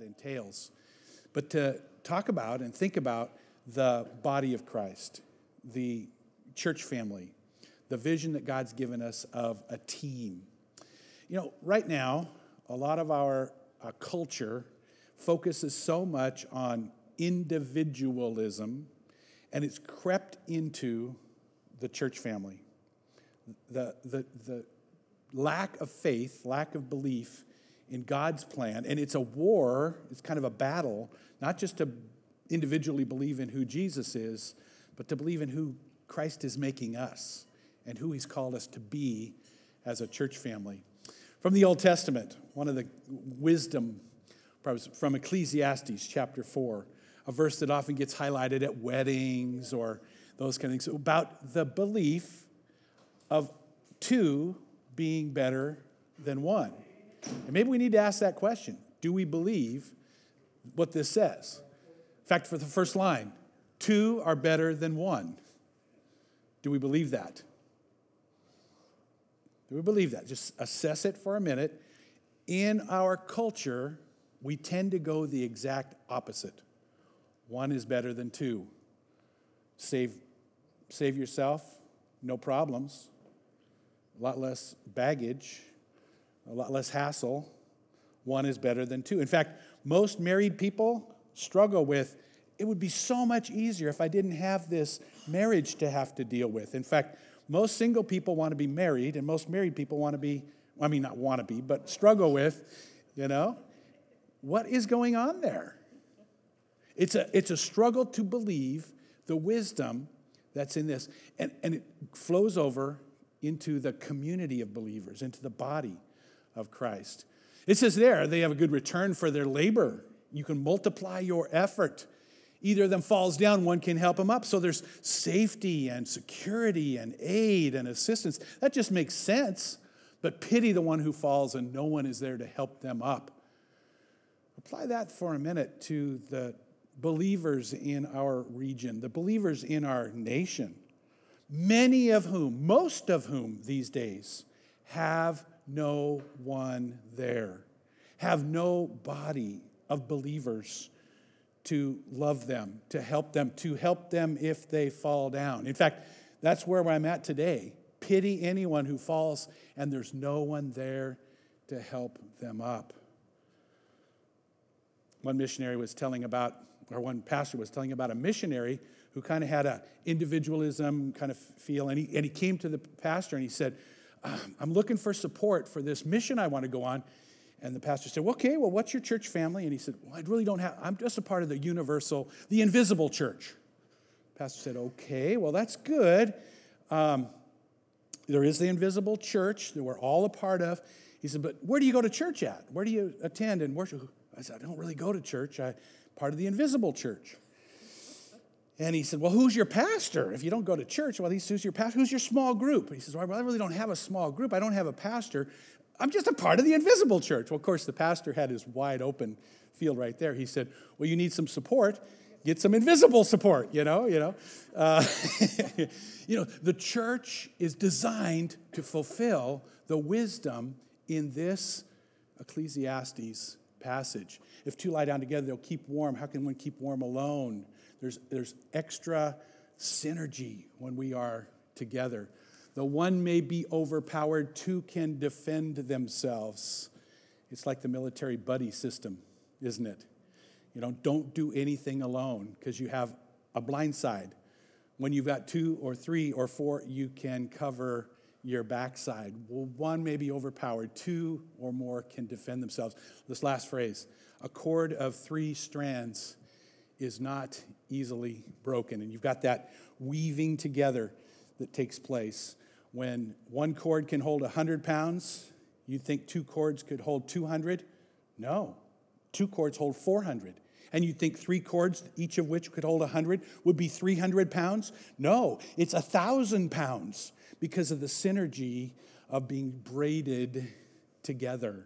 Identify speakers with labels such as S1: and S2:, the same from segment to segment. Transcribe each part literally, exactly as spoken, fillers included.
S1: entails, but to talk about and think about the body of Christ, the church family, the vision that God's given us of a team. You know, right now, a lot of our uh, culture focuses so much on individualism, and it's crept into the church family. The, the, the lack of faith, lack of belief in God's plan, and it's a war, it's kind of a battle, not just to individually believe in who Jesus is, but to believe in who Christ is making us and who he's called us to be as a church family. From the Old Testament, one of the wisdom from Ecclesiastes chapter four, a verse that often gets highlighted at weddings or those kind of things, about the belief of two being better than one. And maybe we need to ask that question. Do we believe what this says? In fact, for the first line, two are better than one. Do we believe that? Do we believe that? Just assess it for a minute. In our culture, we tend to go the exact opposite. One is better than two. Save, save yourself, no problems. A lot less baggage, a lot less hassle. One is better than two. In fact, most married people struggle with, it would be so much easier if I didn't have this marriage to have to deal with. In fact, most single people want to be married, and most married people want to be, I mean, not want to be, but struggle with, you know, what is going on there? It's a, it's a struggle to believe the wisdom that's in this. And, and it flows over into the community of believers, into the body of Christ. It says there, they have a good return for their labor. You can multiply your effort. Either of them falls down, one can help them up. So there's safety and security and aid and assistance. That just makes sense. But pity the one who falls and no one is there to help them up. Apply that for a minute to the believers in our region, the believers in our nation, many of whom, most of whom these days, have no one there, have no body of believers to love them, to help them, to help them if they fall down. In fact, that's where I'm at today. Pity anyone who falls and there's no one there to help them up. One missionary was telling about, or one pastor was telling about a missionary who kind of had a individualism kind of feel, and he, and he came to the pastor and he said, I'm looking for support for this mission I want to go on. And the pastor said, well, okay, well, what's your church family? And he said, well, I really don't have, I'm just a part of the universal, the invisible church. The pastor said, okay, well, that's good. Um, there is the invisible church that we're all a part of. He said, but where do you go to church at? Where do you attend and worship? I said, I don't really go to church. I'm part of the invisible church. And he said, well, who's your pastor? If you don't go to church, well, he says, who's your pastor? Who's your small group? He says, well, I really don't have a small group. I don't have a pastor. I'm just a part of the invisible church. Well, of course, the pastor had his wide open field right there. He said, well, you need some support. Get some invisible support, you know, you know. Uh, you know, the church is designed to fulfill the wisdom in this Ecclesiastes passage. If two lie down together, they'll keep warm. How can one keep warm alone? There's, there's extra synergy when we are together. The one may be overpowered, two can defend themselves. It's like the military buddy system, isn't it? You know, don't do anything alone because you have a blind side. When you've got two or three or four, you can cover your backside. Well, one may be overpowered, two or more can defend themselves. This last phrase, a cord of three strands is not easily broken. And you've got that weaving together that takes place. When one cord can hold one hundred pounds, you think two cords could hold two hundred? No. Two cords hold four hundred. And you think three cords, each of which could hold one hundred, would be three hundred pounds? No. It's one thousand pounds because of the synergy of being braided together.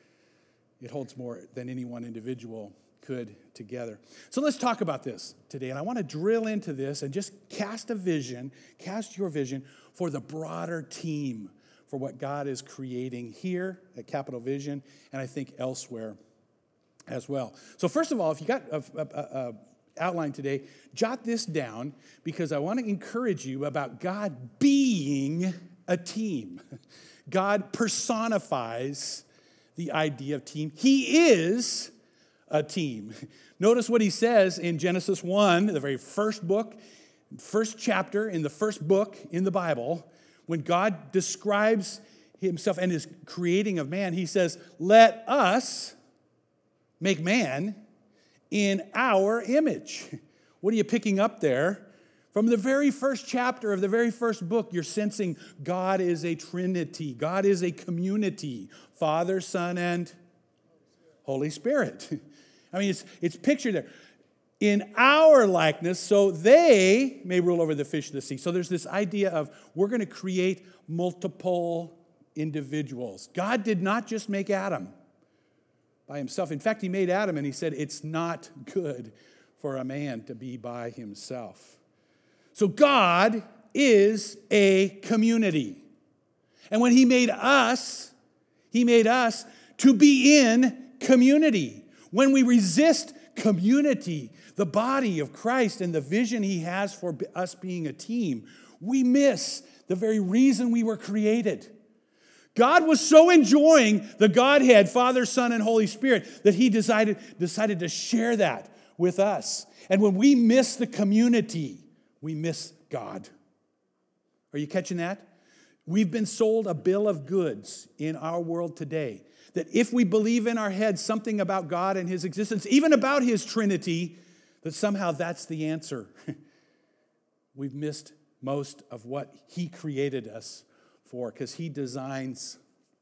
S1: It holds more than any one individual could together. So let's talk about this today. And I want to drill into this and just cast a vision, cast your vision for the broader team, for what God is creating here at Capital Vision, and I think elsewhere. as well. So first of all, if you got a, a, a outline today, jot this down because I want to encourage you about God being a team. God personifies the idea of team. He is a team. Notice what he says in Genesis one, the very first book, first chapter in the first book in the Bible. When God describes himself and his creating of man, he says, let us make man in our image. What are you picking up there? From the very first chapter of the very first book, you're sensing God is a trinity. God is a community. Father, Son, and Holy Spirit. I mean, it's, it's pictured there. In our likeness, so they may rule over the fish of the sea. So there's this idea of we're going to create multiple individuals. God did not just make Adam by himself. In fact, he made Adam and he said, it's not good for a man to be by himself. So God is a community. And when he made us, he made us to be in community. When we resist community, the body of Christ and the vision he has for us being a team, we miss the very reason we were created. God was so enjoying the Godhead, Father, Son, and Holy Spirit, that he decided, decided to share that with us. And when we miss the community, we miss God. Are you catching that? We've been sold a bill of goods in our world today that if we believe in our heads something about God and his existence, even about his Trinity, that somehow that's the answer. We've missed most of what he created us for because he designs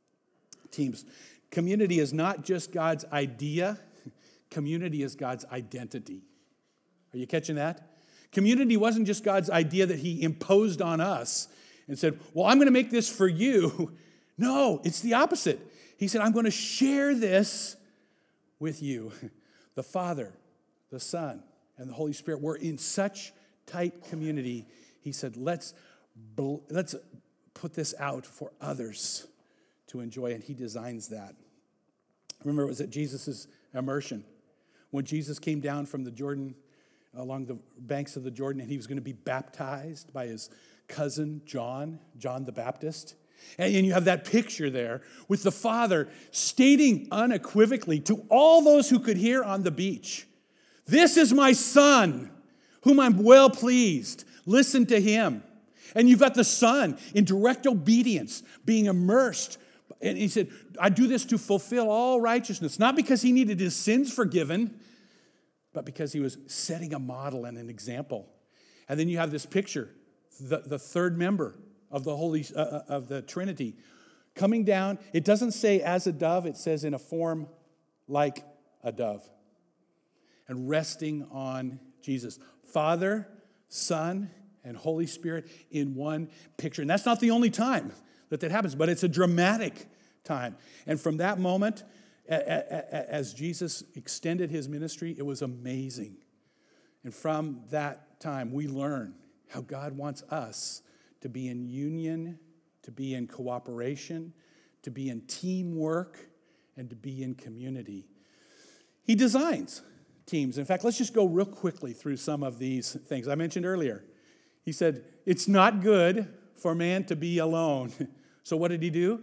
S1: teams. Community is not just God's idea. Community is God's identity. Are you catching that? Community wasn't just God's idea that he imposed on us and said, well, I'm going to make this for you. No, it's the opposite. He said, I'm going to share this with you. The Father, the Son, and the Holy Spirit were in such tight community. He said, let's, let's put this out for others to enjoy. And he designs that. Remember, it was at Jesus' immersion. When Jesus came down from the Jordan, along the banks of the Jordan, and he was going to be baptized by his cousin John, John the Baptist. And you have that picture there with the Father stating unequivocally to all those who could hear on the beach, this is my Son, whom I'm well pleased. Listen to him. And you've got the Son in direct obedience, being immersed. And he said, I do this to fulfill all righteousness, not because he needed his sins forgiven, but because he was setting a model and an example. And then you have this picture, the, the third member of the Holy uh, of the Trinity coming down. It doesn't say as a dove, it says in a form like a dove. And resting on Jesus. Father, Son, and Holy Spirit in one picture. And that's not the only time that that happens, but it's a dramatic time. And from that moment, as Jesus extended his ministry, it was amazing. And from that time, we learn how God wants us to be in union, to be in cooperation, to be in teamwork, and to be in community. He designs teams. In fact, let's just go real quickly through some of these things. I mentioned earlier, he said, it's not good for man to be alone. So what did he do?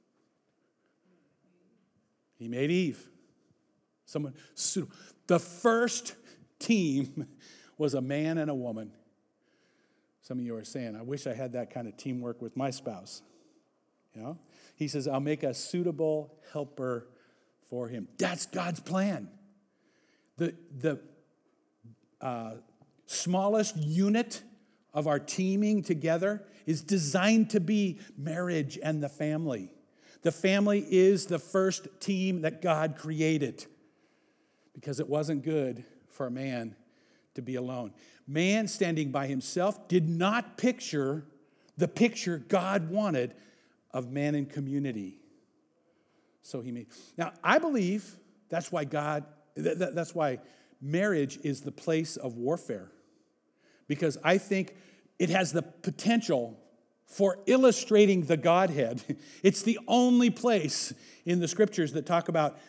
S1: He made Eve. Someone, the first team was a man and a woman. Some of you are saying, I wish I had that kind of teamwork with my spouse. You know? He says, I'll make a suitable helper for him. That's God's plan. The, the uh, smallest unit of our teaming together is designed to be marriage and the family. The family is the first team that God created because it wasn't good for a man to be alone. Man standing by himself did not picture the picture God wanted of man in community. So he made. Now, I believe that's why God, that, that's why marriage is the place of warfare. Because I think it has the potential for illustrating the Godhead. It's the only place in the scriptures that talk about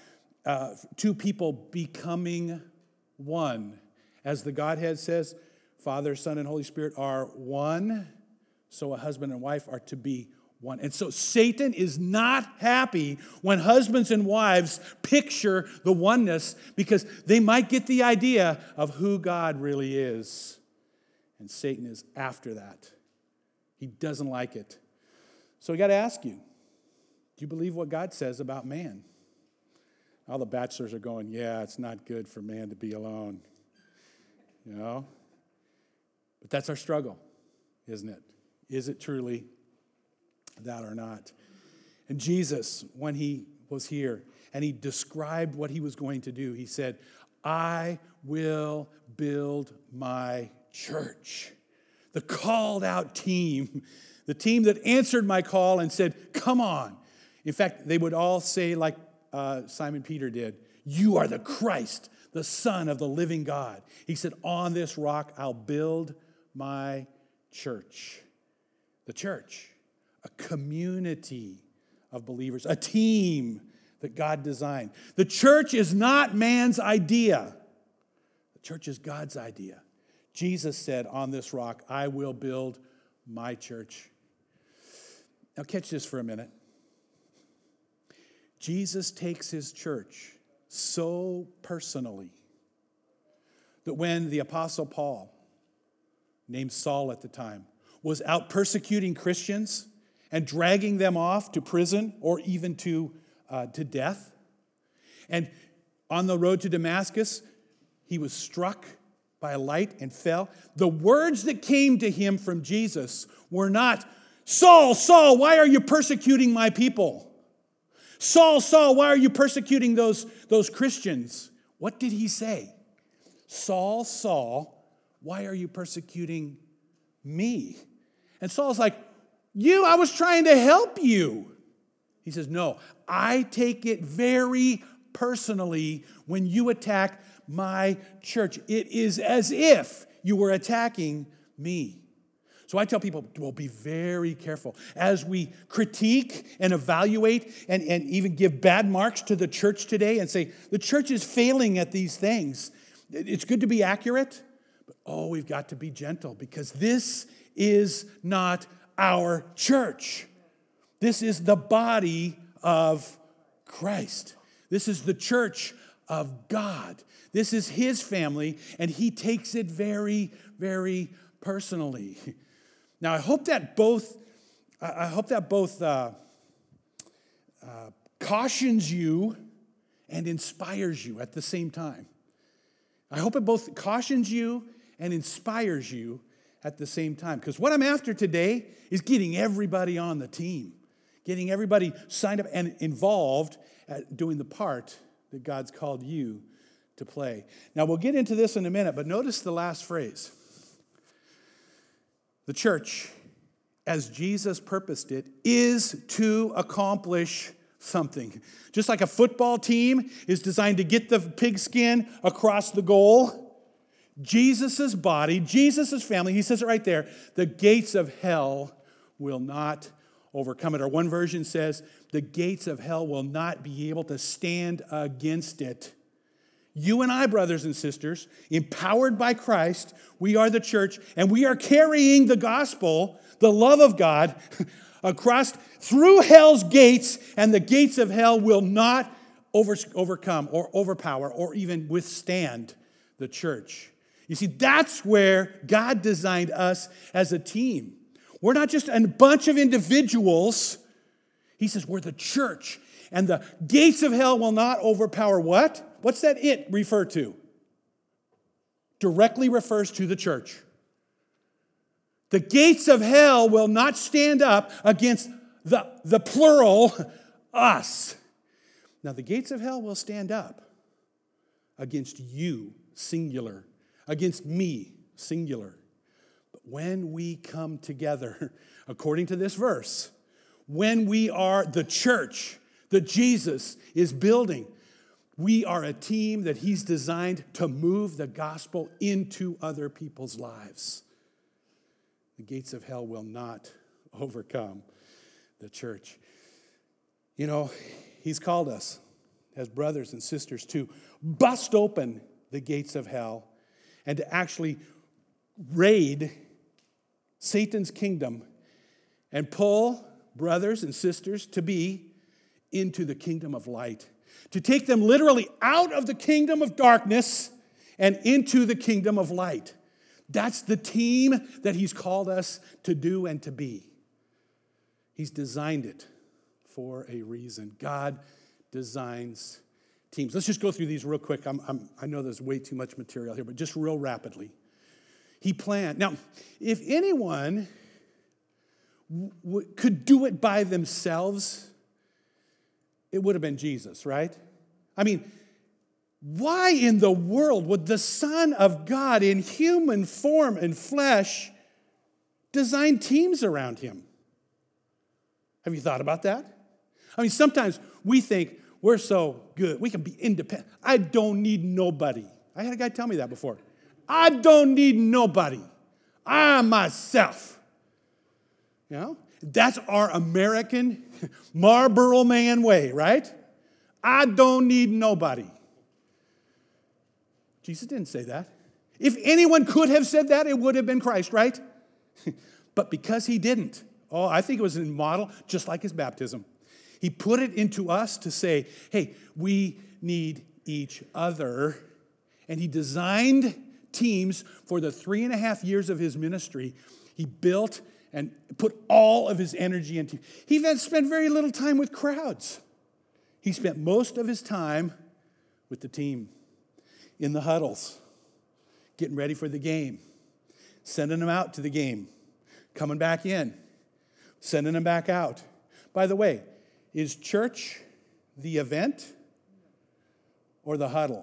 S1: uh, two people becoming one. As the Godhead says, Father, Son, and Holy Spirit are one, so a husband and wife are to be one. And so Satan is not happy when husbands and wives picture the oneness, because they might get the idea of who God really is. And Satan is after that. He doesn't like it. So we got to ask you, do you believe what God says about man? All the bachelors are going, yeah, it's not good for man to be alone. You know? But that's our struggle, isn't it? Is it truly that or not? And Jesus, when he was here and he described what he was going to do, he said, I will build my church. The called out team, the team that answered my call and said, come on. In fact, they would all say like uh, Simon Peter did, you are the Christ, the Son of the living God. He said, on this rock I'll build my church. The church, a community of believers, a team that God designed. The church is not man's idea. The church is God's idea. Jesus said, on this rock, I will build my church. Now catch this for a minute. Jesus takes his church so personally that when the Apostle Paul, named Saul at the time, was out persecuting Christians and dragging them off to prison or even to, uh, to death, and on the road to Damascus, he was struck by a light and fell. The words that came to him from Jesus were not, Saul, Saul, why are you persecuting my people? Saul, Saul, why are you persecuting those, those Christians? What did he say? Saul, Saul, why are you persecuting me? And Saul's like, you, I was trying to help you. He says, no, I take it very personally when you attack my church. It is as if you were attacking me. So I tell people, well, be very careful. As we critique and evaluate and, and even give bad marks to the church today and say, the church is failing at these things. It's good to be accurate, but oh, we've got to be gentle, because this is not our church. This is the body of Christ. This is the church of God. This is his family, and he takes it very, very personally. Now, I hope that both, I hope that both uh, uh, cautions you and inspires you at the same time. I hope it both cautions you and inspires you at the same time. Because what I'm after today is getting everybody on the team, getting everybody signed up and involved at doing the part that God's called you to play. Now, we'll get into this in a minute, but notice the last phrase. The church, as Jesus purposed it, is to accomplish something. Just like a football team is designed to get the pigskin across the goal, Jesus' body, Jesus' family, he says it right there, the gates of hell will not overcome it. Or one version says, the gates of hell will not be able to stand against it. You and I, brothers and sisters, empowered by Christ, we are the church, and we are carrying the gospel, the love of God, across through hell's gates, and the gates of hell will not over, overcome or overpower or even withstand the church. You see, that's where God designed us as a team. We're not just a bunch of individuals. He says we're the church, and the gates of hell will not overpower what? What's that it refer to? Directly refers to the church. The gates of hell will not stand up against the, the plural, us. Now, the gates of hell will stand up against you, singular, against me, singular. But when we come together, according to this verse, when we are the church that Jesus is building, we are a team that he's designed to move the gospel into other people's lives. The gates of hell will not overcome the church. You know, he's called us as brothers and sisters to bust open the gates of hell and to actually raid Satan's kingdom and pull brothers and sisters to be into the kingdom of light, to take them literally out of the kingdom of darkness and into the kingdom of light. That's the team that he's called us to do and to be. He's designed it for a reason. God designs teams. Let's just go through these real quick. I'm, I'm, I know there's way too much material here, but just real rapidly. He planned. Now, if anyone w- w- could do it by themselves, it would have been Jesus, right? I mean, why in the world would the Son of God in human form and flesh design teams around him? Have you thought about that? I mean, sometimes we think we're so good, we can be independent. I don't need nobody. I had a guy tell me that before. I don't need nobody. I'm myself. You know, that's our American Marlboro Man way, right? I don't need nobody. Jesus didn't say that. If anyone could have said that, it would have been Christ, right? But because he didn't, oh, I think it was a model just like his baptism. He put it into us to say, hey, we need each other. And he designed teams for the three and a half years of his ministry. He built and put all of his energy into. He even spent very little time with crowds. He spent most of his time with the team, in the huddles, getting ready for the game, sending them out to the game, coming back in, sending them back out. By the way, is church the event or the huddle?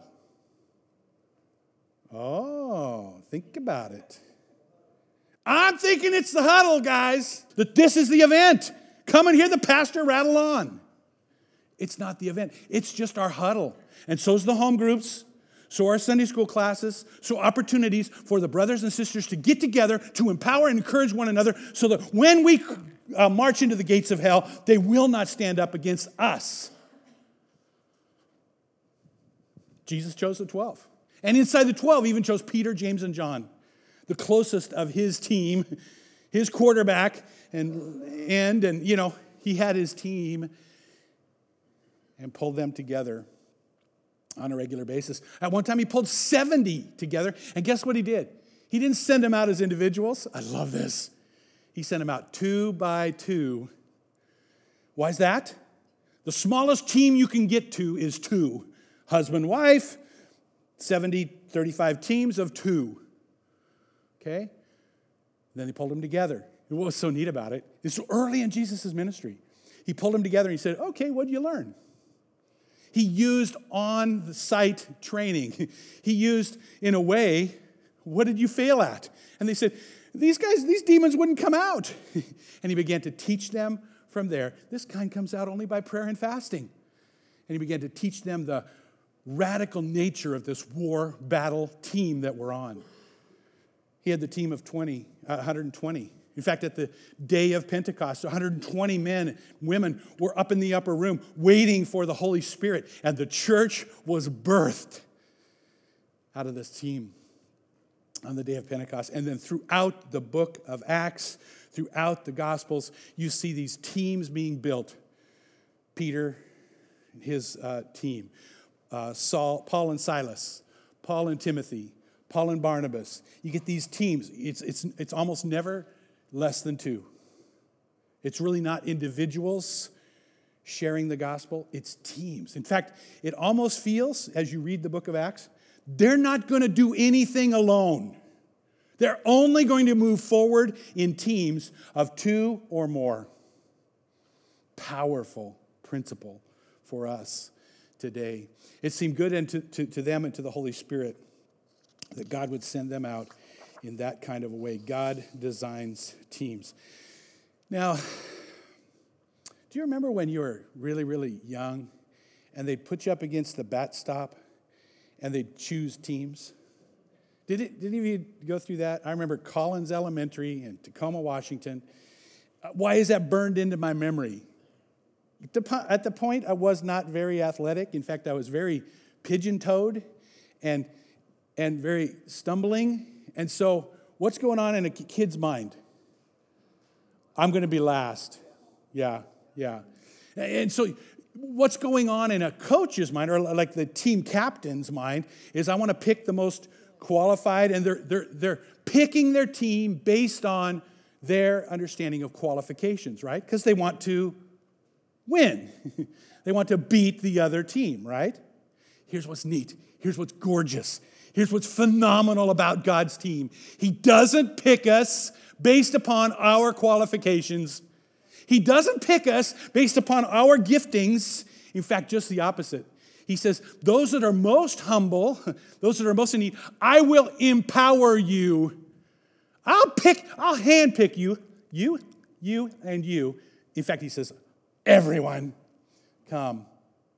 S1: Oh, think about it. I'm thinking it's the huddle, guys, that this is the event. Come and hear the pastor rattle on. It's not the event. It's just our huddle. And so's the home groups. So our Sunday school classes, so opportunities for the brothers and sisters to get together, to empower and encourage one another, so that when we uh, march into the gates of hell, they will not stand up against us. Jesus chose the twelve. And inside the twelve, even chose Peter, James, and John, the closest of his team, his quarterback, and, and, and you know, he had his team and pulled them together on a regular basis. At one time, he pulled seventy together, and guess what he did? He didn't send them out as individuals. I love this. He sent them out two by two. Why is that? The smallest team you can get to is two. Husband, wife, seventy, thirty-five teams of two. Okay? And then he pulled them together. And what was so neat about it is so early in Jesus' ministry, he pulled them together and he said, okay, what did you learn? He used on-the-site training. He used, in a way, what did you fail at? And they said, these guys, these demons wouldn't come out. And he began to teach them from there. This kind comes out only by prayer and fasting. And he began to teach them the radical nature of this war battle team that we're on. He had the team of twenty, uh, one hundred twenty. In fact, at the day of Pentecost, one hundred twenty men and women were up in the upper room waiting for the Holy Spirit, and the church was birthed out of this team on the day of Pentecost. And then throughout the book of Acts, throughout the Gospels, you see these teams being built. Peter and his uh, team, uh, Saul, Paul and Silas, Paul and Timothy, Paul and Barnabas. You get these teams. It's, it's, it's almost never less than two. It's really not individuals sharing the gospel. It's teams. In fact, it almost feels, as you read the book of Acts, they're not going to do anything alone. They're only going to move forward in teams of two or more. Powerful principle for us today. It seemed good and to, to, to them and to the Holy Spirit that God would send them out in that kind of a way. God designs teams. Now, do you remember when you were really, really young and they'd put you up against the bat stop and they'd choose teams? Did it? Did any of you go through that? I remember Collins Elementary in Tacoma, Washington. Uh, why is that burned into my memory? At the point, I was not very athletic. In fact, I was very pigeon-toed and, and very stumbling. And so what's going on in a kid's mind? I'm going to be last. Yeah, yeah. And so what's going on in a coach's mind, or like the team captain's mind, is I want to pick the most qualified, and they're, they're, they're picking their team based on their understanding of qualifications, right? Because they want to win. They want to beat the other team, right? Here's what's neat. Here's what's gorgeous. Here's what's phenomenal about God's team. He doesn't pick us based upon our qualifications. He doesn't pick us based upon our giftings. In fact, just the opposite. He says, those that are most humble, those that are most in need, I will empower you. I'll pick, I'll handpick you, you, you, and you. In fact, he says, everyone, come.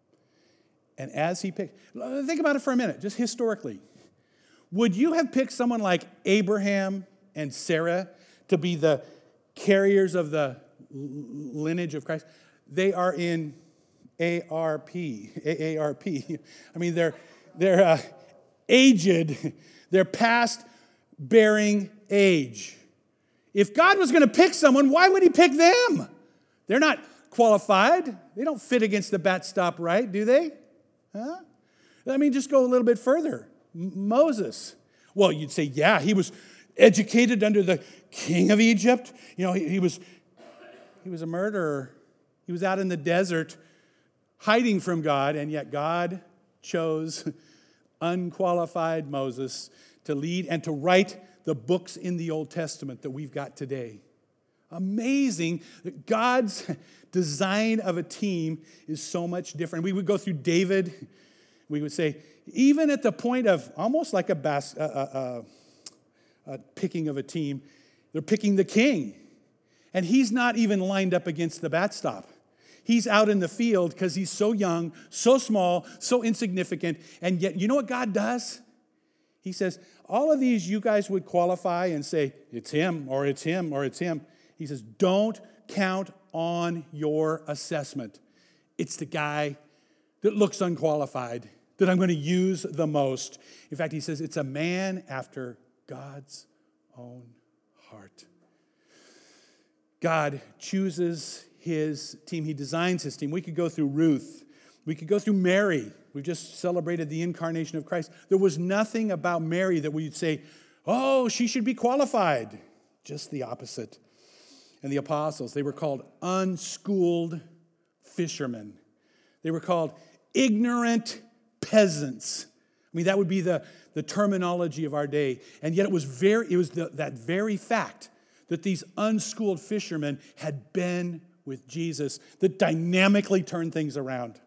S1: And as he picked, think about it for a minute, just historically. Would you have picked someone like Abraham and Sarah to be the carriers of the lineage of Christ? They are in A R P, A A R P. I mean, they're, they're uh, aged, they're past bearing age. If God was going to pick someone, why would he pick them? They're not qualified. They don't fit against the bat stop right, do they? Huh? I mean, just go a little bit further. M- Moses. Well, you'd say, yeah, he was educated under the king of Egypt. You know, he, he was he was a murderer. He was out in the desert hiding from God, and yet God chose unqualified Moses to lead and to write the books in the Old Testament that we've got today. Amazing that God's design of a team is so much different. We would go through David. We would say, even at the point of almost like a, bas- uh, uh, uh, uh, picking of a team, they're picking the king. And he's not even lined up against the bat stop. He's out in the field because he's so young, so small, so insignificant. And yet, you know what God does? He says, all of these you guys would qualify and say, it's him, or it's him, or it's him. He says, don't count on your assessment. It's the guy that looks unqualified that I'm going to use the most. In fact, he says, it's a man after God's own heart. God chooses his team. He designs his team. We could go through Ruth. We could go through Mary. We just celebrated the incarnation of Christ. There was nothing about Mary that we'd say, oh, she should be qualified. Just the opposite. And the apostles, they were called unschooled fishermen. They were called ignorant peasants. I mean, that would be the, the terminology of our day. And yet it was very, it was the, that very fact that these unschooled fishermen had been with Jesus that dynamically turned things around.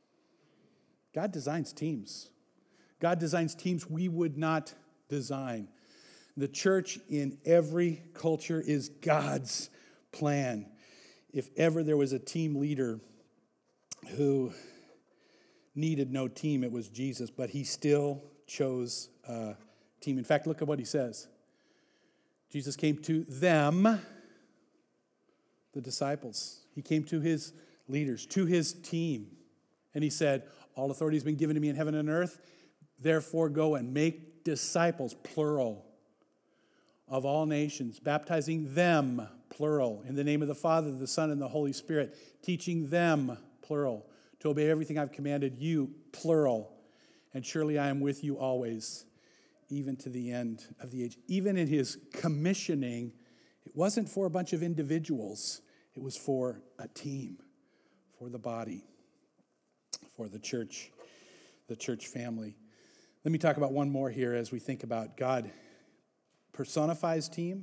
S1: God designs teams. God designs teams we would not design. The church in every culture is God's plan. If ever there was a team leader who needed no team, it was Jesus, but he still chose a team. In fact, look at what he says. Jesus came to them, the disciples. He came to his leaders, to his team, and he said, all authority has been given to me in heaven and earth. Therefore, go and make disciples, plural, of all nations, baptizing them, plural, in the name of the Father, the Son, and the Holy Spirit, teaching them, plural, to obey everything I've commanded you, plural. And surely I am with you always, even to the end of the age. Even in his commissioning, it wasn't for a bunch of individuals. It was for a team, for the body, for the church, the church family. Let me talk about one more here as we think about God personifies team,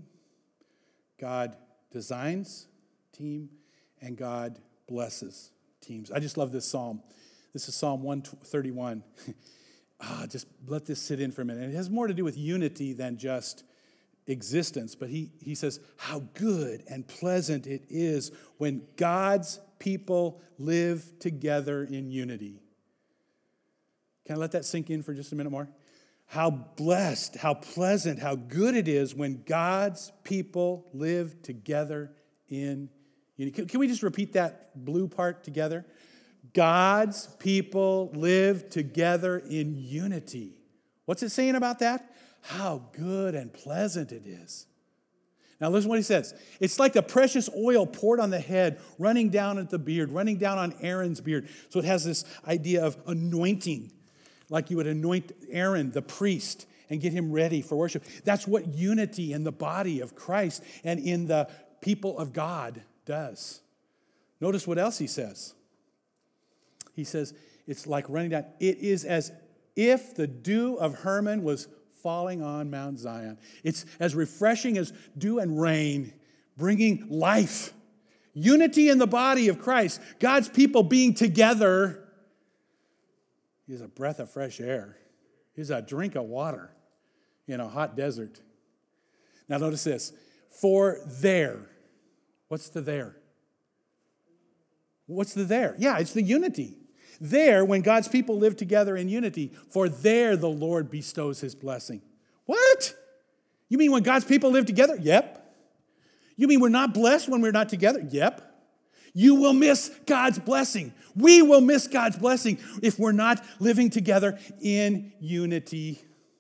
S1: God designs team, and God blesses teams. I just love this psalm. This is Psalm one thirty-one. ah, just let this sit in for a minute. And it has more to do with unity than just existence. But he, he says, how good and pleasant it is when God's people live together in unity. Can I let that sink in for just a minute more? How blessed, how pleasant, how good it is when God's people live together in You know, can, can we just repeat that blue part together? God's people live together in unity. What's it saying about that? How good and pleasant it is. Now listen what he says. It's like the precious oil poured on the head, running down at the beard, running down on Aaron's beard. So it has this idea of anointing, like you would anoint Aaron, the priest, and get him ready for worship. That's what unity in the body of Christ and in the people of God does. Notice what else he says. He says, it's like running down. It is as if the dew of Hermon was falling on Mount Zion. It's as refreshing as dew and rain, bringing life. Unity in the body of Christ. God's people being together is a breath of fresh air. Is a drink of water in a hot desert. Now notice this. For there. What's the there? What's the there? Yeah, it's the unity. There, when God's people live together in unity, for there the Lord bestows his blessing. What? You mean when God's people live together? Yep. You mean we're not blessed when we're not together? Yep. You will miss God's blessing. We will miss God's blessing if we're not living together in unity.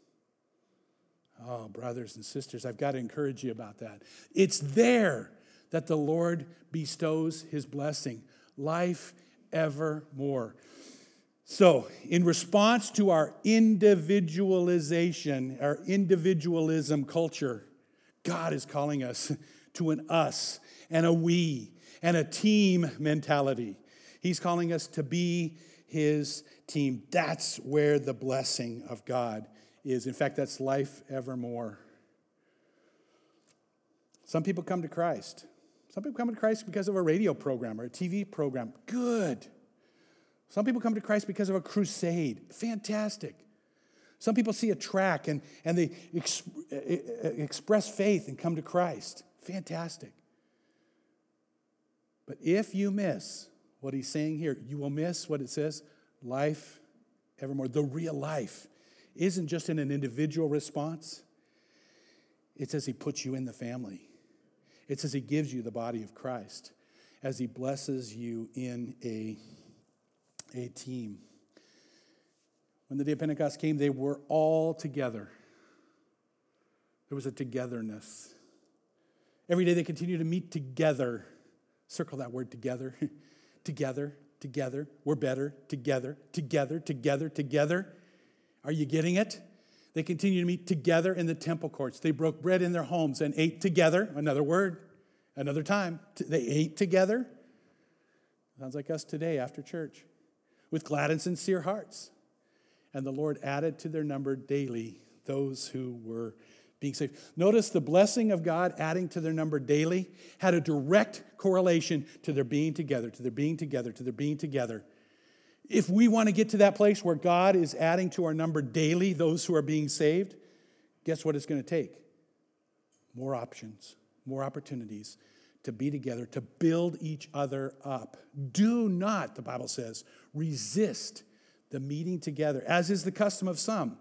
S1: Oh, brothers and sisters, I've got to encourage you about that. It's there that the Lord bestows his blessing. Life evermore. So, in response to our individualization, our individualism culture, God is calling us to an us and a we and a team mentality. He's calling us to be his team. That's where the blessing of God is. In fact, that's life evermore. Some people come to Christ. Some people come to Christ because of a radio program or a T V program. Good. Some people come to Christ because of a crusade. Fantastic. Some people see a track and, and they ex, express faith and come to Christ. Fantastic. But if you miss what he's saying here, you will miss what it says, life evermore. The real life isn't just in an individual response. It's as he puts you in the family. It's as he gives you the body of Christ, as he blesses you in a, a team. When the day of Pentecost came, they were all together. There was a togetherness. Every day they continued to meet together. Circle that word together. Together, together. We're better. Together, together, together, together. Are you getting it? They continued to meet together in the temple courts. They broke bread in their homes and ate together. Another word, another time. They ate together. Sounds like us today after church. With glad and sincere hearts. And the Lord added to their number daily those who were being saved. Notice the blessing of God adding to their number daily had a direct correlation to their being together, to their being together, to their being together. If we want to get to that place where God is adding to our number daily those who are being saved, guess what it's going to take? More options, more opportunities to be together, to build each other up. Do not, the Bible says, resist the meeting together, as is the custom of some.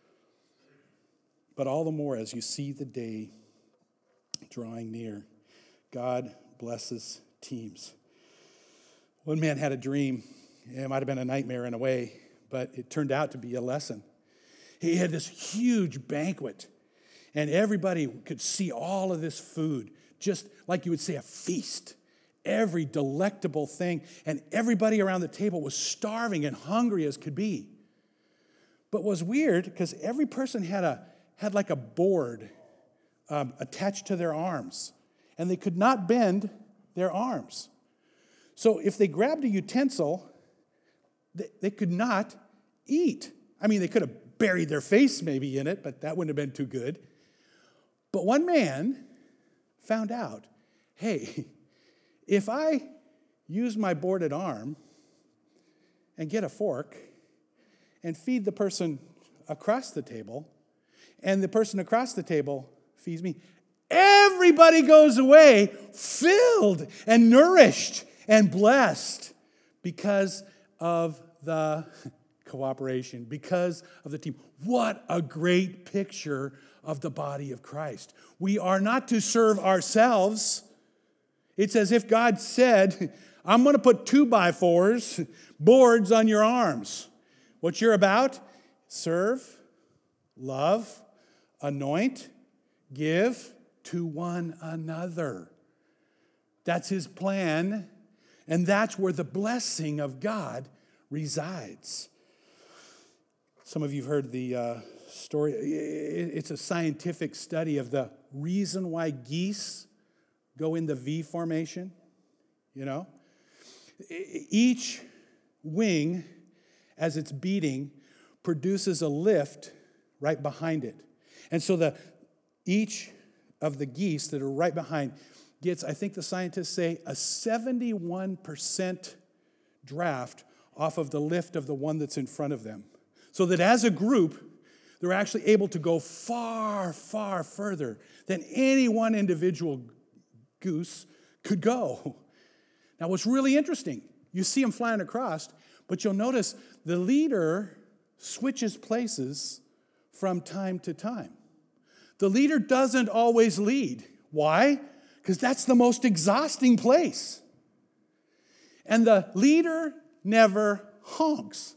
S1: But all the more as you see the day drawing near. God blesses teams. One man had a dream. It might have been a nightmare in a way, but it turned out to be a lesson. He had this huge banquet, and everybody could see all of this food, just like you would say a feast. Every delectable thing, and everybody around the table was starving and hungry as could be. But what was weird, because every person had a had like a board um, attached to their arms, and they could not bend their arms. So if they grabbed a utensil, they, they could not eat. I mean, they could have buried their face maybe in it, but that wouldn't have been too good. But one man found out, hey, if I use my boarded arm and get a fork and feed the person across the table, and the person across the table feeds me, everybody goes away filled and nourished and blessed because of the cooperation, because of the team. What a great picture of the body of Christ. We are not to serve ourselves. It's as if God said, I'm going to put two by fours, boards on your arms. What you're about, serve, love, anoint, give to one another. That's his plan, and that's where the blessing of God resides. Some of you have heard the uh, story. It's a scientific study of the reason why geese go in the V formation. You know, each wing, as it's beating, produces a lift right behind it. And so the each of the geese that are right behind gets, I think the scientists say, a seventy-one percent draft off of the lift of the one that's in front of them. So that as a group, they're actually able to go far, far further than any one individual goose could go. Now, what's really interesting, you see them flying across, but you'll notice the leader switches places from time to time. The leader doesn't always lead. Why? Because that's the most exhausting place. And the leader never honks.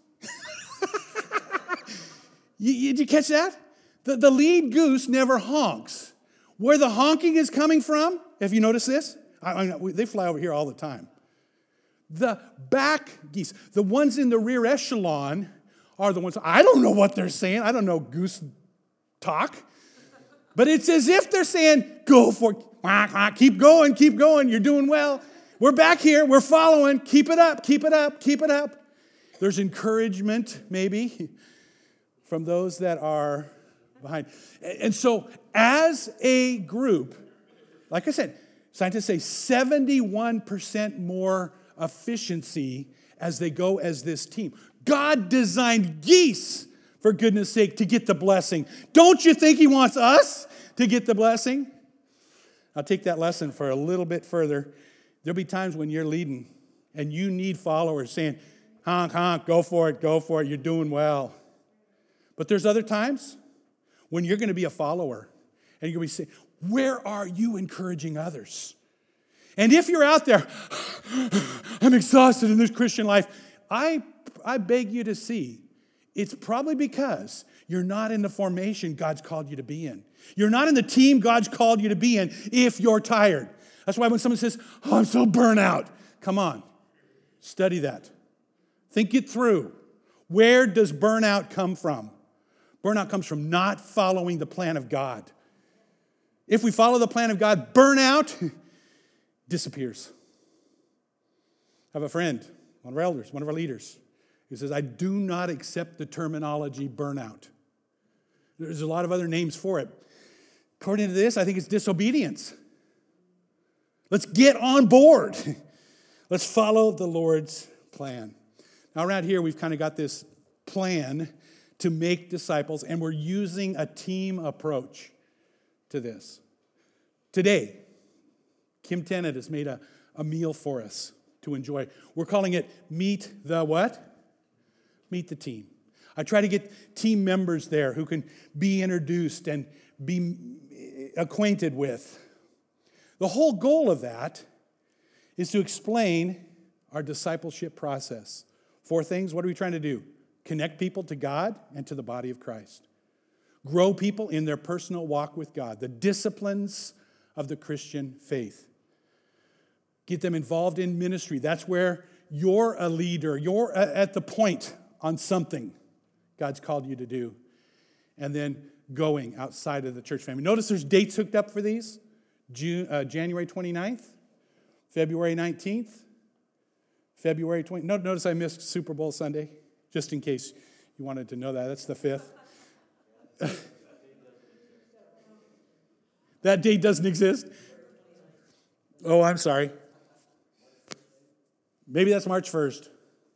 S1: you, you, did you catch that? The, the lead goose never honks. Where the honking is coming from, have you noticed this? I, I, they fly over here all the time. The back geese, the ones in the rear echelon, are the ones, I don't know what they're saying. I don't know goose talk. But it's as if they're saying, go for it. Keep going, keep going. You're doing well. We're back here. We're following. Keep it up, keep it up, keep it up. There's encouragement, maybe, from those that are behind. And so as a group, like I said, scientists say seventy-one percent more efficiency as they go as this team. God designed geese, for goodness sake, to get the blessing. Don't you think he wants us to get the blessing? I'll take that lesson for a little bit further. There'll be times when you're leading and you need followers saying, honk, honk, go for it, go for it, you're doing well. But there's other times when you're going to be a follower and you're going to be saying, where are you encouraging others? And if you're out there, I'm exhausted in this Christian life, I, I beg you to see, it's probably because you're not in the formation God's called you to be in. You're not in the team God's called you to be in if you're tired. That's why when someone says, oh, I'm so burnt out, come on, study that. Think it through. Where does burnout come from? Burnout comes from not following the plan of God. If we follow the plan of God, burnout disappears. I have a friend, one of our elders, one of our leaders, who says, I do not accept the terminology burnout. There's a lot of other names for it. According to this, I think it's disobedience. Let's get on board. Let's follow the Lord's plan. Now, around here, we've kind of got this plan to make disciples, and we're using a team approach to this. Today, Kim Tennant has made a, a meal for us to enjoy. We're calling it Meet the what? Meet the Team. I try to get team members there who can be introduced and be acquainted with. The whole goal of that is to explain our discipleship process. Four things. What are we trying to do? Connect people to God and to the body of Christ. Grow people in their personal walk with God. The disciplines of the Christian faith. Get them involved in ministry. That's where you're a leader. You're at the point on something God's called you to do. And then going outside of the church family. Notice there's dates hooked up for these. June, uh, January twenty-ninth, February nineteenth, February twentieth. Notice I missed Super Bowl Sunday, just in case you wanted to know that. That's the fifth. That date doesn't exist? Oh, I'm sorry. Maybe that's March first.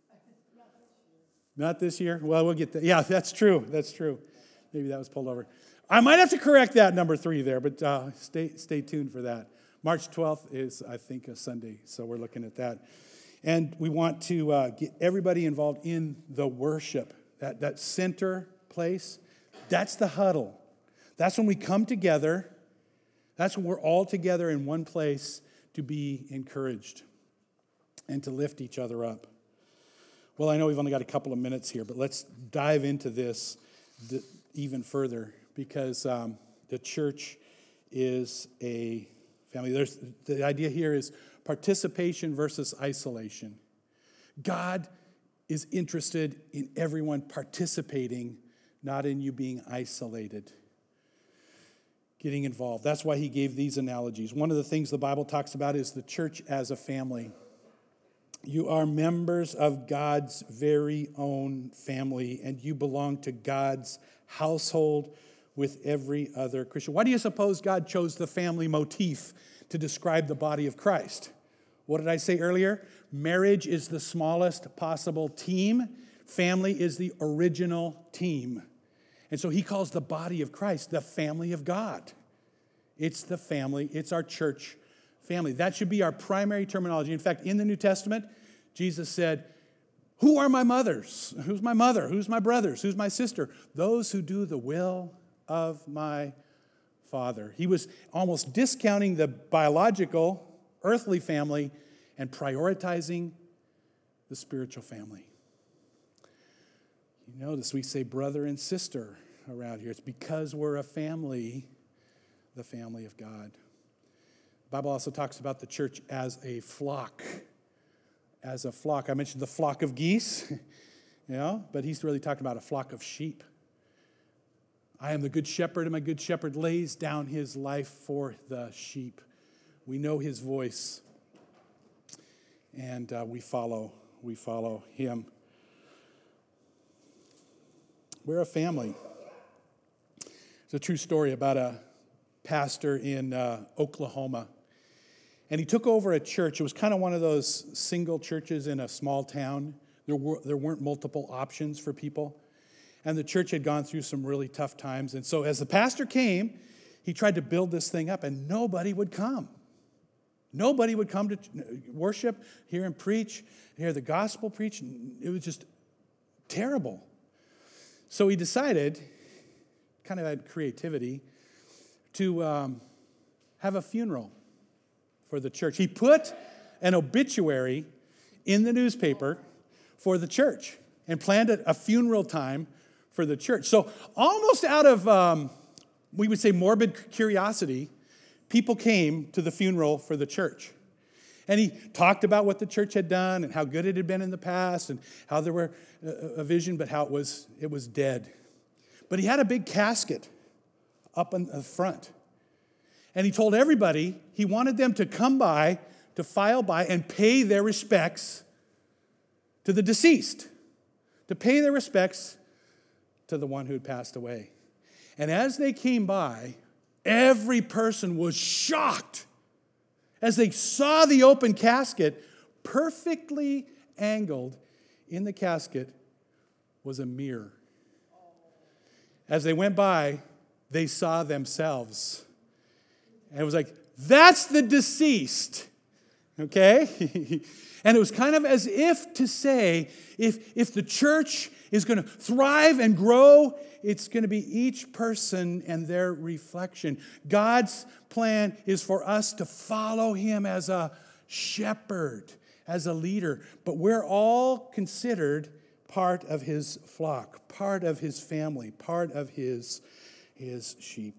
S1: Not this year? Well, we'll get that. Yeah, that's true. That's true. Maybe that was pulled over. I might have to correct that number three there, but uh, stay stay tuned for that. March twelfth is, I think, a Sunday, so we're looking at that. And we want to uh, get everybody involved in the worship, that, that center place. That's the huddle. That's when we come together. That's when we're all together in one place to be encouraged and to lift each other up. Well, I know we've only got a couple of minutes here, but let's dive into this even further, because um, the church is a family. There's, the idea here is participation versus isolation. God is interested in everyone participating, not in you being isolated, getting involved. That's why he gave these analogies. One of the things the Bible talks about is the church as a family. You are members of God's very own family, and you belong to God's household with every other Christian. Why do you suppose God chose the family motif to describe the body of Christ? What did I say earlier? Marriage is the smallest possible team. Family is the original team. And so he calls the body of Christ the family of God. It's the family. It's our church family. That should be our primary terminology. In fact, in the New Testament, Jesus said, who are my mothers? Who's my mother? Who's my brothers? Who's my sister? Those who do the will of my Father. He was almost discounting the biological, earthly family and prioritizing the spiritual family. You notice we say brother and sister around here. It's because we're a family, the family of God. The Bible also talks about the church as a flock. As a flock. I mentioned the flock of geese, you know, but he's really talking about a flock of sheep. I am the good shepherd, and my good shepherd lays down his life for the sheep. We know his voice, and uh, we follow. We follow him. We're a family. It's a true story about a pastor in uh, Oklahoma. And he took over a church. It was kind of one of those single churches in a small town. There, were, there weren't multiple options for people. And the church had gone through some really tough times. And so as the pastor came, he tried to build this thing up, and nobody would come. Nobody would come to worship, hear him preach, hear the gospel preach. It was just terrible. So he decided, kind of had creativity, to um, have a funeral for the church. He put an obituary in the newspaper for the church and planned a funeral time for the church. So almost out of, um, we would say, morbid curiosity, people came to the funeral for the church. And he talked about what the church had done and how good it had been in the past and how there were a, a vision, but how it was, it was dead. But he had a big casket up in the front. And he told everybody he wanted them to come by, to file by, and pay their respects to the deceased, to pay their respects to the one who had passed away. And as they came by, every person was shocked as they saw the open casket. Perfectly angled in the casket was a mirror. As they went by, they saw themselves. And it was like, that's the deceased, okay? And it was kind of as if to say, if, if the church is going to thrive and grow, it's going to be each person and their reflection. God's plan is for us to follow him as a shepherd, as a leader. But we're all considered part of his flock, part of his family, part of his, his sheep.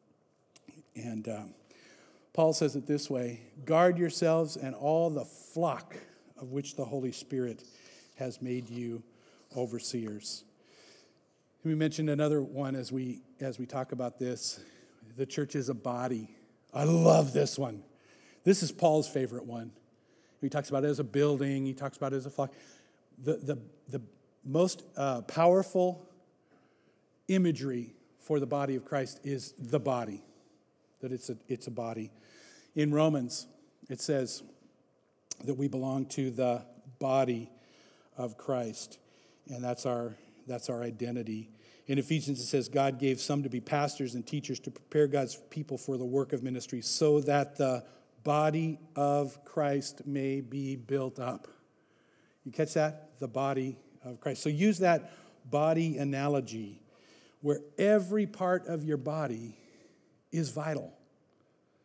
S1: And um, Paul says it this way, guard yourselves and all the flock of which the Holy Spirit has made you overseers. We mentioned another one as we as we talk about this. The church is a body. I love this one. This is Paul's favorite one. He talks about it as a building. He talks about it as a flock. The, the, the most uh, powerful imagery for the body of Christ is the body, that it's a, it's a body. In Romans, it says that we belong to the body of Christ, and that's our that's our identity. In Ephesians, it says, God gave some to be pastors and teachers to prepare God's people for the work of ministry so that the body of Christ may be built up. You catch that? The body of Christ. So use that body analogy where every part of your body is vital.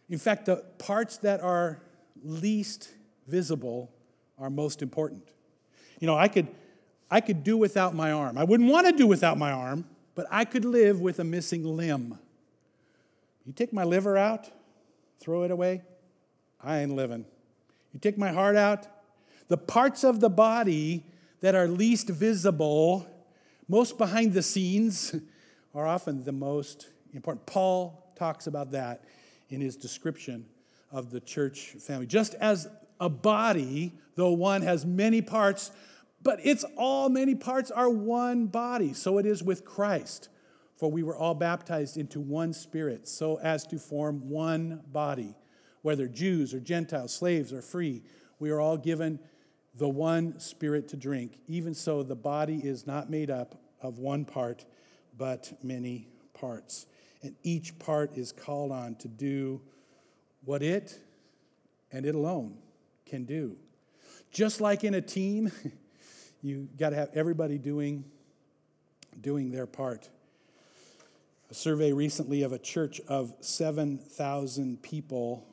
S1: In fact, the parts that are least visible are most important. You know, I could, I could do without my arm. I wouldn't want to do without my arm, but I could live with a missing limb. You take my liver out, throw it away, I ain't living. You take my heart out, the parts of the body that are least visible, most behind the scenes, are often the most important. Paul talks about that in his description of the church family. Just as a body, though one has many parts, but it's all many parts are one body. So it is with Christ. For we were all baptized into one spirit, so as to form one body. Whether Jews or Gentiles, slaves or free, we are all given the one spirit to drink. Even so, the body is not made up of one part, but many parts. And each part is called on to do what it and it alone can do. Just like in a team, you got to have everybody doing, doing their part. A survey recently of a church of seven thousand people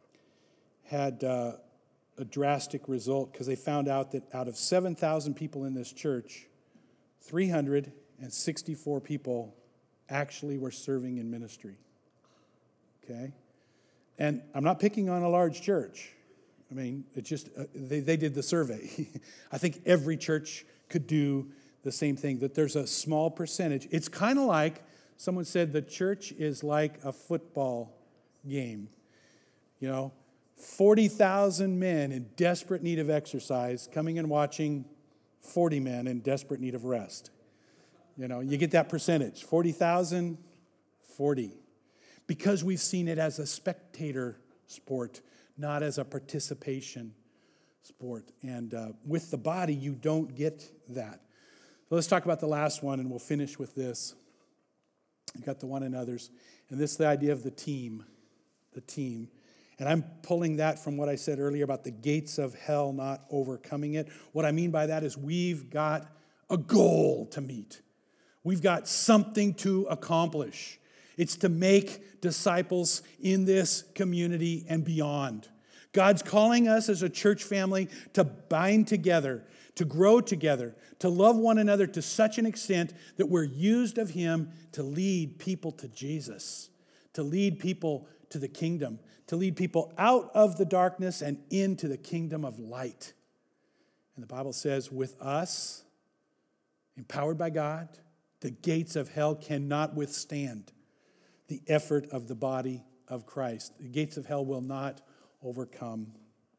S1: had uh, a drastic result because they found out that out of seven thousand people in this church, three hundred sixty-four people actually were serving in ministry. Okay? And I'm not picking on a large church. I mean, it just, uh, they, they did the survey. I think every church could do the same thing, that there's a small percentage. It's kind of like, someone said the church is like a football game. You know, forty thousand men in desperate need of exercise coming and watching forty men in desperate need of rest. You know, you get that percentage, forty thousand, forty. Because we've seen it as a spectator sport, not as a participation sport. And uh, with the body, you don't get that. So let's talk about the last one, and we'll finish with this. You've got the one another's. And this is the idea of the team. The team. And I'm pulling that from what I said earlier about the gates of hell not overcoming it. What I mean by that is we've got a goal to meet. We've got something to accomplish. It's to make disciples in this community and beyond. God's calling us as a church family to bind together, to grow together, to love one another to such an extent that we're used of Him to lead people to Jesus, to lead people to the kingdom, to lead people out of the darkness and into the kingdom of light. And the Bible says, with us, empowered by God, the gates of hell cannot withstand the effort of the body of Christ. The gates of hell will not overcome.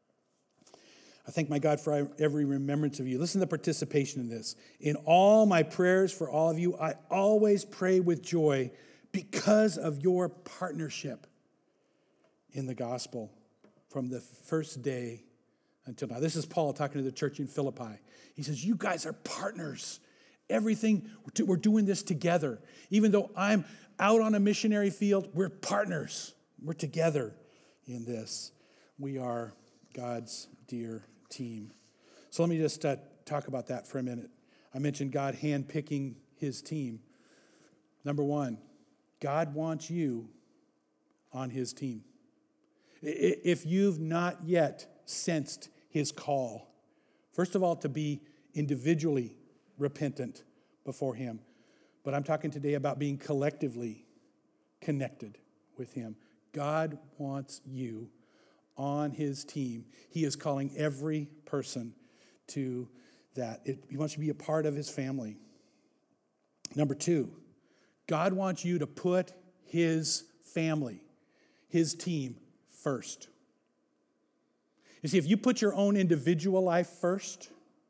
S1: I thank my God for every remembrance of you. Listen to the participation in this. In all my prayers for all of you, I always pray with joy because of your partnership in the gospel from the first day until now. This is Paul talking to the church in Philippi. He says, you guys are partners. Everything, we're doing this together. Even though I'm out on a missionary field, we're partners. We're together in this. We are God's dear team. So let me just uh, talk about that for a minute. I mentioned God handpicking His team. Number one, God wants you on His team. If you've not yet sensed His call, first of all, to be individually repentant before Him. But I'm talking today about being collectively connected with Him. God wants you on His team. He is calling every person to that. It, he wants you to be a part of His family. Number two, God wants you to put His family, His team, first. You see, if you put your own individual life first,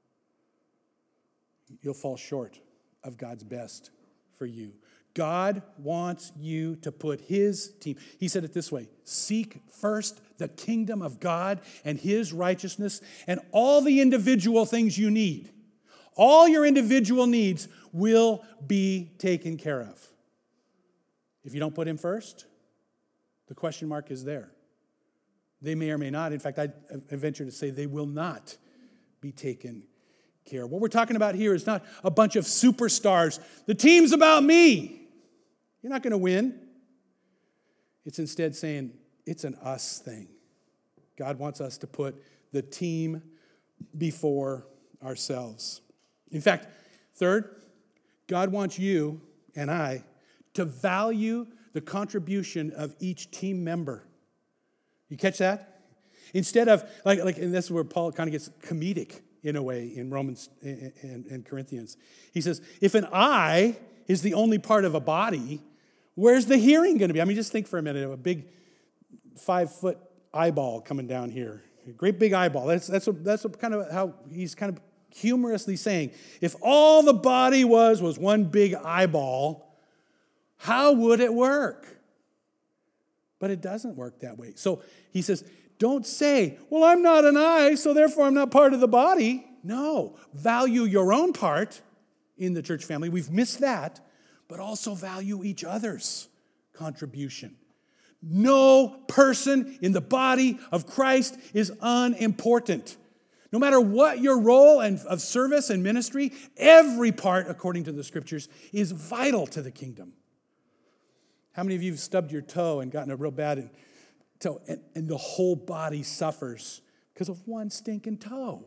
S1: you'll fall short of God's best for you. God wants you to put His team. He said it this way, seek first the kingdom of God and His righteousness, and all the individual things you need, all your individual needs will be taken care of. If you don't put Him first, the question mark is there. They may or may not. In fact, I venture to say they will not be taken care of. What we're talking about here is not a bunch of superstars. The team's about me. You're not going to win. It's instead saying, it's an us thing. God wants us to put the team before ourselves. In fact, third, God wants you and I to value the contribution of each team member. You catch that? Instead of, like, like and this is where Paul kind of gets comedic in a way in Romans and, and Corinthians. He says, if an eye is the only part of a body, where's the hearing going to be? I mean, just think for a minute of a big five-foot eyeball coming down here. A great big eyeball. That's, that's, a, that's a kind of how he's kind of humorously saying, if all the body was was one big eyeball, how would it work? But it doesn't work that way. So he says, don't say, well, I'm not an eye, so therefore I'm not part of the body. No, value your own part in the church family. We've missed that, but also value each other's contribution. No person in the body of Christ is unimportant. No matter what your role and of service and ministry, every part, according to the scriptures, is vital to the kingdom. How many of you have stubbed your toe and gotten a real bad toe, and, and the whole body suffers because of one stinking toe?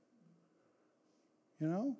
S1: You know?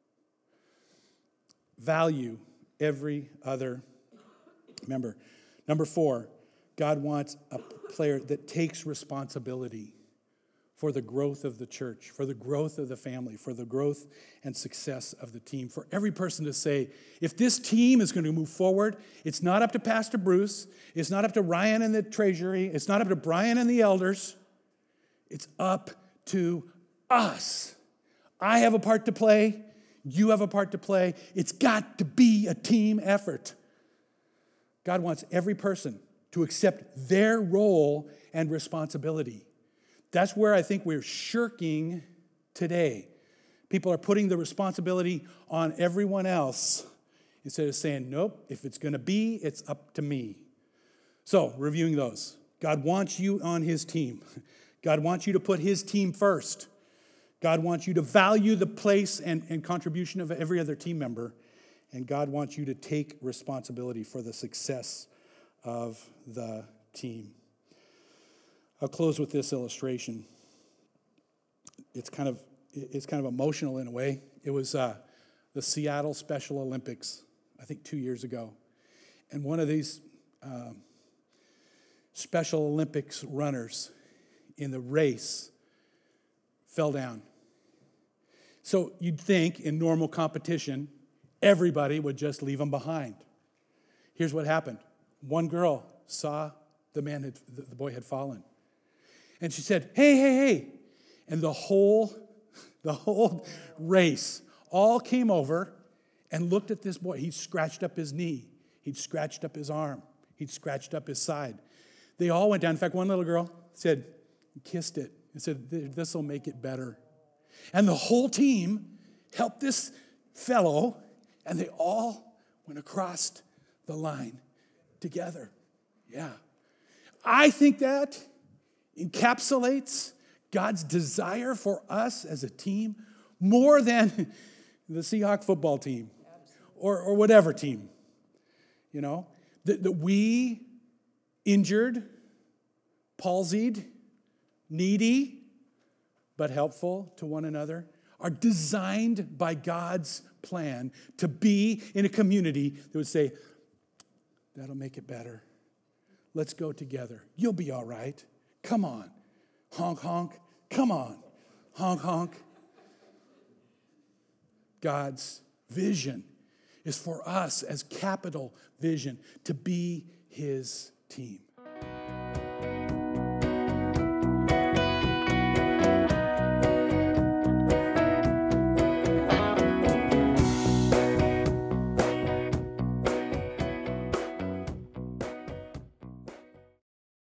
S1: Value every other member. Number four, God wants a player that takes responsibility for the growth of the church, for the growth of the family, for the growth and success of the team. For every person to say, if this team is going to move forward, it's not up to Pastor Bruce, it's not up to Ryan and the treasury, it's not up to Brian and the elders, it's up to us. I have a part to play, you have a part to play. It's got to be a team effort. God wants every person to accept their role and responsibility. That's where I think we're shirking today. People are putting the responsibility on everyone else instead of saying, nope, if it's going to be, it's up to me. So, reviewing those. God wants you on his team. God wants you to put his team first. God wants you to value the place and, and contribution of every other team member. And God wants you to take responsibility for the success of the team. I'll close with this illustration. It's kind of it's kind of emotional in a way. It was uh, the Seattle Special Olympics, I think two years ago. And one of these uh, Special Olympics runners in the race fell down. So you'd think in normal competition, everybody would just leave him behind. Here's what happened. One girl saw the man, had, the boy had fallen. And she said, hey, hey, hey. And the whole, the whole race all came over and looked at this boy. He'd scratched up his knee. He'd scratched up his arm. He'd scratched up his side. They all went down. In fact, one little girl said, kissed it and said, this will make it better. And the whole team helped this fellow, and they all went across the line together. Yeah. I think that encapsulates God's desire for us as a team more than the Seahawk football team or, or whatever team. You know, that, that we, injured, palsied, needy, but helpful to one another, are designed by God's plan to be in a community that would say, that'll make it better. Let's go together. You'll be all right. Come on. Honk, honk. Come on. Honk, honk. God's vision is for us as capital vision to be his team.